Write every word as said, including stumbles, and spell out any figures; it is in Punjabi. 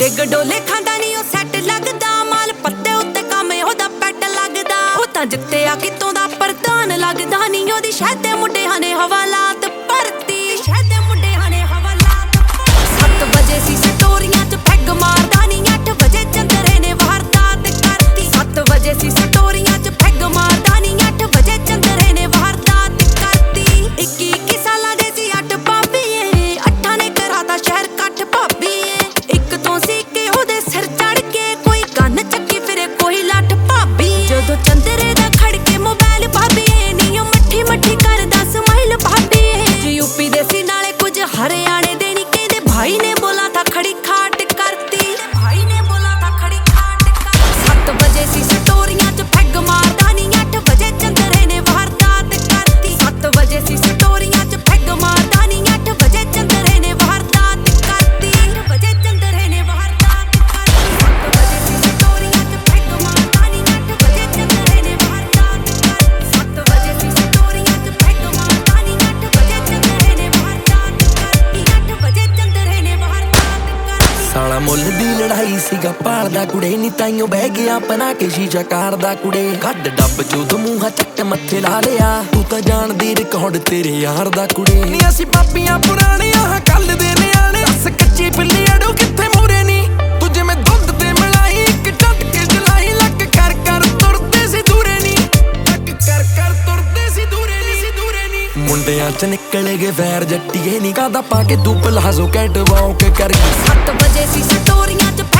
ਡਿੱਗ ਡੋਲੇ ਖਾਂਦਾ ਨਹੀਂ ਉਹ ਸੈੱਟ ਲੱਗਦਾ, ਮਾਲ ਪੱਤੇ ਉੱਤੇ ਕੰਮ ਉਹਦਾ ਪੈਟ ਲੱਗਦਾ। ਉਹ ਤਾਂ ਜਿੱਤੇ ਆ ਕਿਤੋਂ ਦਾ ਪ੍ਰਧਾਨ ਲੱਗਦਾ ਨਹੀਂ, ਉਹਦੀ ਸ਼ਹਿਦ ਦੇ ਮੁੰਡਿਆਂ ਨੇ ਹਵਾਲਾਤ ਭਰਤੀ, ਸ਼ਹਿਦ ਦੇ ਮੁੰਡਿਆਂ ਨੇ ਹਵਾਲਾਤ ਭਰਤੀ। ਸੱਤ ਵਜੇ ਸੀ ਸਟੋਰੀਆਂ ਚ ਪੈਗ ਮਾਰਦਾ ਨਹੀਂ, ਅੱਠ ਵਜੇ ਚੰਦਰੇ ਨੇ ਵਾਰਦਾਤ ਕਰਤੀ। ਸੱਤ ਵਜੇ ਸੀ ਸਟੋਰੀਆਂ ਚ ਪੈਗ ਮਾਰਦਾ ਨਹੀਂ, ਅੱਠ ਵਜੇ ਚੰਦਰੇ ਨੇ ਵਾਰਦਾਤ ਕਰਤੀ। ਇੱਕੀ ਇੱਕੀ ਸਾਲਾਂ ਦੇ ਸੀ ਅੱਠ ਭਾਬੀਏ, ਅੱਠਾਂ ਨੇ ਕਰਾਤਾ ਸ਼ਹਿਰ ਕੱਟ ਭਾਬੀਏ। ਇੱਕ ਤੋਂ ਸੀ ਕਿ ਉਹਦੇ ਸਿਰ ਚੜ ਕੇ ਕੋਈ ਕੰਨ ਚੱਕੀ ਫਿਰੇ ਕੋਈ ਲੱਠ ਭਾਬੀ। ਜਦੋਂ ਚੰਦਰੇ ਦਾ ਖੜਕੇ ਮੋਬਾਈਲ ਭਾਬੀਏ ਨੀ ਉਹ ਮੱਠੀ ਮੱਠੀ ਕਰਦਾ ਸਮਾਈਲ ਭਾਬੀਏ। ਜੇ ਯੂਪੀ ਦੇ ਸੀ ਨਾਲੇ ਕੁਝ ਹਰਿਆਣੇ ਦੇ ਨੀ, ਕਹਿੰਦੇ ਭਾਈ ਨੇ ਬੋਲਾ ਤਾਂ ਖੜੀ ਖਾਟ ਕਰਤੀ, ਭਾਈ ਨੇ ਬੋਲਾ ਤਾਂ ਖੜੀ ਖਾਟ ਕਰਤੀ। ਸੱਤ ਵਜੇ ਸੀ ਸਟੋਰੀਆਂ ਚ ਪੈਗ ਮਾਰਦਾ ਨੀ, ਅੱਠ ਵਜੇ ਚੰਦਰੇ ਨੇ ਵਾਰਦਾਤ ਕਰਤੀ। ਸੱਤ ਵਜੇ ਸੀ ਸਟੋਰੀਆਂ ਚ ਪੈਗ ਮਾਰਦਾ ਨੀ, ਅੱਠ ਵਜੇ ਚੰਦਰੇ ਨੇ ਵਾਰਦਾਤ ਕਰਤੀ। ਅੱਠ ਵਜੇ ਚੰਦਰੇ ਨੇ ਵਾਰਦਾਤ ਕਰਤੀ। ਸੱਤ ਵਜੇ ਸੀ ਸਟੋਰੀਆਂ ਚ ਪੈਗ ਮਾਰਦਾ ਨੀ, ਅੱਠ ਵਜੇ ਚੰਦਰੇ ਨੇ ਵਾਰਦਾਤ ਕਰਤੀ। ਸੱਤ ਵਜੇ ਸੀ ਸਟੋਰੀਆਂ ਚ ਪੈਗ ਮਾਰਦਾ ਨੀ, ਅੱਠ ਵਜੇ ਚੰਦਰੇ ਨੇ ਵਾਰਦਾਤ ਕਰਤੀ। ਅੱਠ ਵਜੇ ਚੰਦਰੇ ਨੇ ਵਾਰਦਾਤ ਕਰਤੀ। ਸਾਲਾ ਮੁੱਲ ਦੀ ਲੜਾਈ ਸੀਗਾ ਭਾਲਦਾ ਕੁੜੇ ਨੀ, ਤਾਈਓ ਬਹਿ ਗਿਆ ਬਣਾ ਕੇ ਸ਼ੀਸ਼ਾ ਕਾਰਦਾ ਕੁੜੇ। ਕੱਢ ਡੱਬ ਚੋਂ ਦਮੂਹਾ ਚੱਟ ਮੱਥੇ ਲਾ ਲਿਆ, ਤੂੰ ਤਾਂ ਜਾਣਦੀ ਰਿਕਾਰਡ ਤੇਰੇ ਯਾਰ ਦਾ ਕੁੜੇ। ਨੀ ਅਸੀਂ ਪਾਪੀਆਂ ਪੁਰਾਣੀਆਂ ਹਾਂ ਕੱਲ ਦੇ ਨਿਆਣੇ, ਦੱਸ ਕੱਚੀ ਬਿੱਲੀ ਅੜੋ ਕਿੱਥੇ ਮੂਰੇ ਨੀ। ਤੂੰ ਜਿਵੇਂ ਦੁੱਧ ਤੇ ਮਲਾਈ ਇੱਕ ਡੱਟ ਕੇ ਜਲਾਈ, ਲੱਕ ਕਰ ਕਰ ਤੁਰਦੇ ਸੀ ਦੂਰੇ ਨੀ, ਲੱਕ ਕਰ ਕਰ ਤੁਰਦੇ ਸੀ ਦੂਰੇ ਨੀ ਸੀ ਦੂਰੇ ਨੀ। ਮੁੰਡਿਆਂ ਚ ਨਿਕਲ ਗਏ ਵੈਰ ਜੱਟੀਏ ਨੀ, ਕਾਦਾ ਪਾ ਕੇ ਤੂੰ ਪਲਾਜ਼ੋ ਕੈਟ ਵਾਕ ਕਰ ਗਈ। ਸੱਤ ਵਜੇ ਸੀ ਸਟੋਰੀਆਂ ਚ